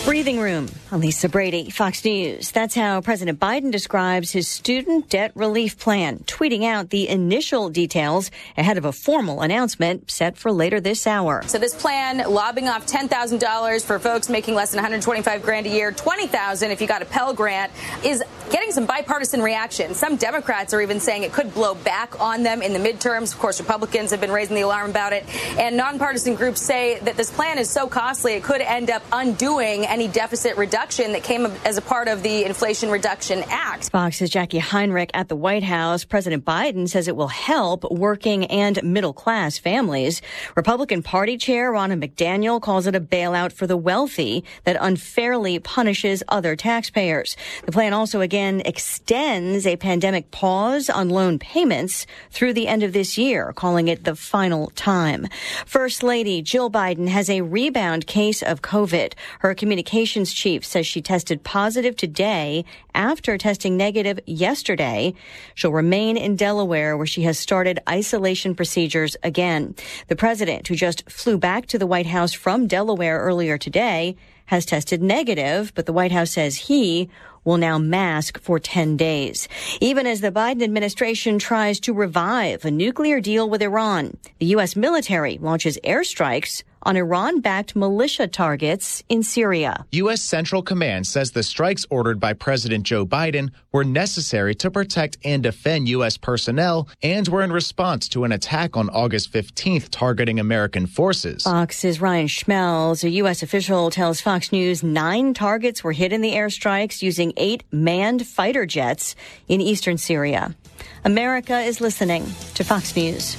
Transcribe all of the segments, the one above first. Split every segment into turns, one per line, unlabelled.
Breathing room. I'm Lisa Brady, Fox News. That's how President Biden describes his student debt relief plan, tweeting out the initial details ahead of a formal announcement set for later this hour.
So this plan, lobbing off $10,000 for folks making less than $125,000 a year, $20,000 if you got a Pell Grant, is getting some bipartisan reaction. Some Democrats are even saying it could blow back on them in the midterms. Of course, Republicans have been raising the alarm about it. And nonpartisan groups say that this plan is so costly it could end up undoing any deficit reduction that came as a part of the Inflation Reduction Act.
Fox's Jackie Heinrich at the White House. President Biden says it will help working and middle-class families. Republican Party Chair Ronna McDaniel calls it a bailout for the wealthy that unfairly punishes other taxpayers. The plan also again extends a pandemic pause on loan payments through the end of this year, calling it the final time. First Lady Jill Biden has a rebound case of COVID. Her communications chief says she tested positive today after testing negative yesterday. She'll remain in Delaware, where she has started isolation procedures again. The president, who just flew back to the White House from Delaware earlier today, has tested negative, but the White House says he will now mask for 10 days. Even as the Biden administration tries to revive a nuclear deal with Iran, the U.S. military launches airstrikes on Iran-backed militia targets in Syria.
U.S. Central Command says the strikes ordered by President Joe Biden were necessary to protect and defend U.S. personnel and were in response to an attack on August 15th targeting American forces.
Fox's Ryan Schmelz, a U.S. official, tells Fox News 9 targets were hit in the airstrikes using 8 manned fighter jets in eastern Syria. America is listening to Fox News.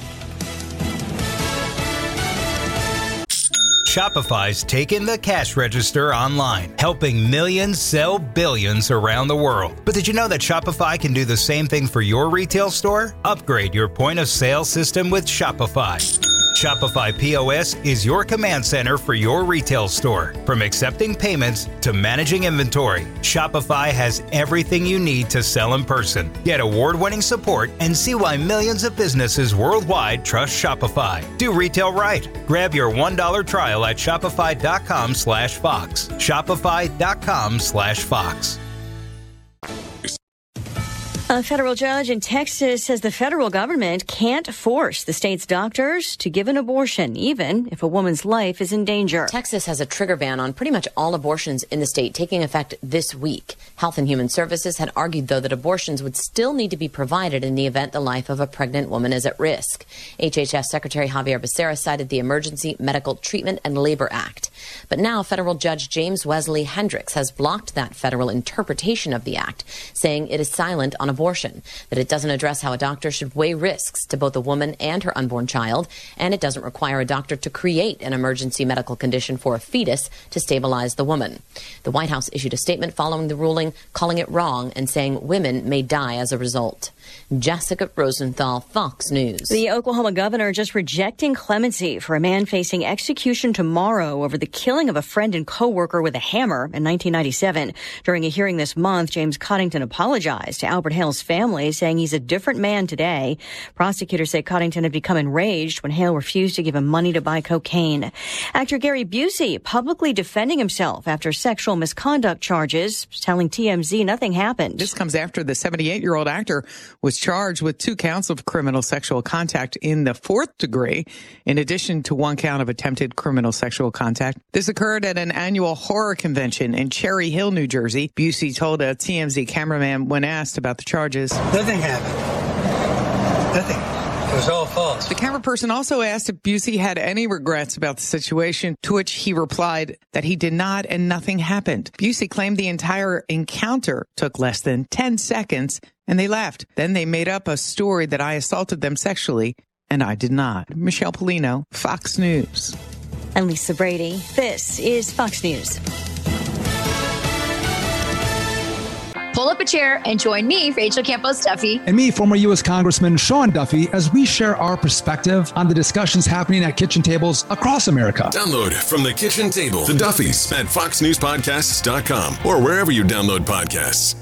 Shopify's taken the cash register online, helping millions sell billions around the world. But did you know that Shopify can do the same thing for your retail store? Upgrade your point of sale system with Shopify. Shopify POS is your command center for your retail store. From accepting payments to managing inventory, Shopify has everything you need to sell in person. Get award-winning support and see why millions of businesses worldwide trust Shopify. Do retail right. Grab your $1 trial at shopify.com/Fox. Shopify.com/Fox.
A federal judge in Texas says the federal government can't force the state's doctors to give an abortion, even if a woman's life is in danger.
Texas has a trigger ban on pretty much all abortions in the state, taking effect this week. Health and Human Services had argued, though, that abortions would still need to be provided in the event the life of a pregnant woman is at risk. HHS Secretary Xavier Becerra cited the Emergency Medical Treatment and Labor Act. But now federal judge James Wesley Hendricks has blocked that federal interpretation of the act, saying it is silent on abortion, that it doesn't address how a doctor should weigh risks to both a woman and her unborn child, and it doesn't require a doctor to create an emergency medical condition for a fetus to stabilize the woman. The White House issued a statement following the ruling, calling it wrong and saying women may die as a result. Jessica Rosenthal, Fox News.
The Oklahoma governor just rejecting clemency for a man facing execution tomorrow over the killing of a friend and co-worker with a hammer in 1997. During a hearing this month, James Coddington apologized to Albert Hale's family, saying he's a different man today. Prosecutors say Coddington had become enraged when Hale refused to give him money to buy cocaine. Actor Gary Busey publicly defending himself after sexual misconduct charges, telling TMZ nothing happened.
This comes after the 78-year-old actor was charged with 2 counts of criminal sexual contact in the 4th degree, in addition to 1 count of attempted criminal sexual contact. This occurred at an annual horror convention in Cherry Hill, New Jersey. Busey told a TMZ cameraman when asked about the charges.
Nothing happened. Nothing. It was all false.
The camera person also asked if Busey had any regrets about the situation, to which he replied that he did not and nothing happened. Busey claimed the entire encounter took less than 10 seconds and they left. Then they made up a story that I assaulted them sexually, and I did not. Michelle Polino, Fox News.
I'm Lisa Brady. This is Fox News.
Pull up a chair and join me, Rachel Campos Duffy.
And me, former U.S. Congressman Sean Duffy, as we share our perspective on the discussions happening at kitchen tables across America.
Download From the Kitchen Table, The Duffys, at foxnewspodcasts.com or wherever you download podcasts.